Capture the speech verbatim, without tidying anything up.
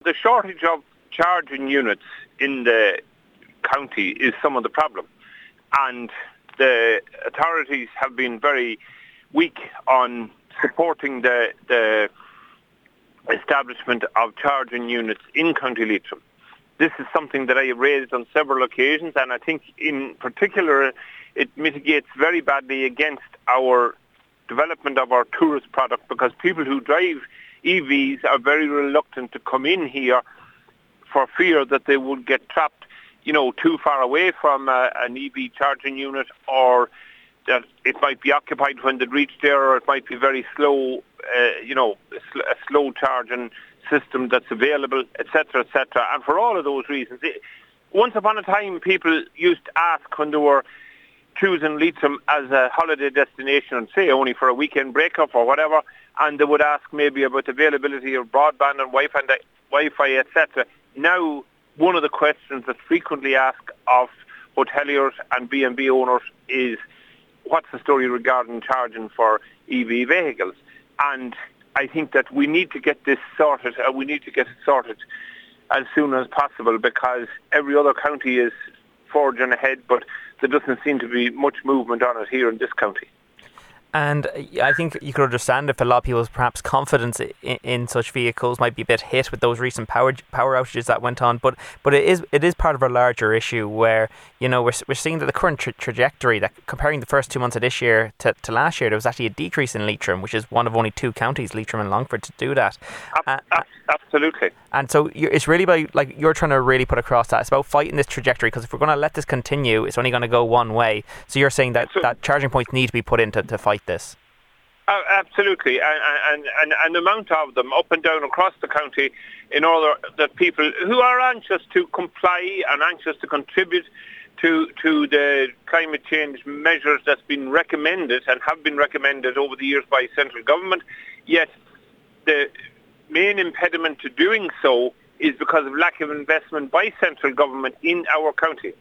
the shortage of charging units in the county is some of the problem. And the authorities have been very weak on supporting the, the establishment of charging units in County Leitrim. This is something that I have raised on several occasions, and I think in particular it mitigates very badly against our development of our tourist product, because people who drive E Vs are very reluctant to come in here for fear that they would get trapped, you know, too far away from uh, an E V charging unit, or that it might be occupied when they reach there, or it might be very slow, uh, you know, a, sl- a slow charging system that's available, et cetera, et cetera. And for all of those reasons, it, once upon a time, people used to ask when they were choosing Leitrim as a holiday destination, and say only for a weekend break-up or whatever, and they would ask maybe about the availability of broadband and Wi-Fi, and Wi-Fi, et cetera. Now, one of the questions that's frequently asked of hoteliers and B and B owners is, what's the story regarding charging for E V vehicles? And I think that we need to get this sorted, and we need to get it sorted as soon as possible, because every other county is forging ahead, but there doesn't seem to be much movement on it here in this county. And I think you could understand if a lot of people's perhaps confidence in, in such vehicles might be a bit hit with those recent power power outages that went on. But but it is it is part of a larger issue where, you know, we're we're seeing that the current tra- trajectory, that comparing the first two months of this year to, to last year, there was actually a decrease in Leitrim, which is one of only two counties, Leitrim and Longford, to do that. Uh, Absolutely. And so it's really about, like, you're trying to really put across that it's about fighting this trajectory, because if we're going to let this continue, it's only going to go one way. So you're saying that, so, that charging points need to be put in to, to fight this. Uh, absolutely, and, and, and, and the amount of them up and down across the county, in order that people who are anxious to comply and anxious to contribute to to the climate change measures that's been recommended and have been recommended over the years by central government, yet the main impediment to doing so is because of lack of investment by central government in our county.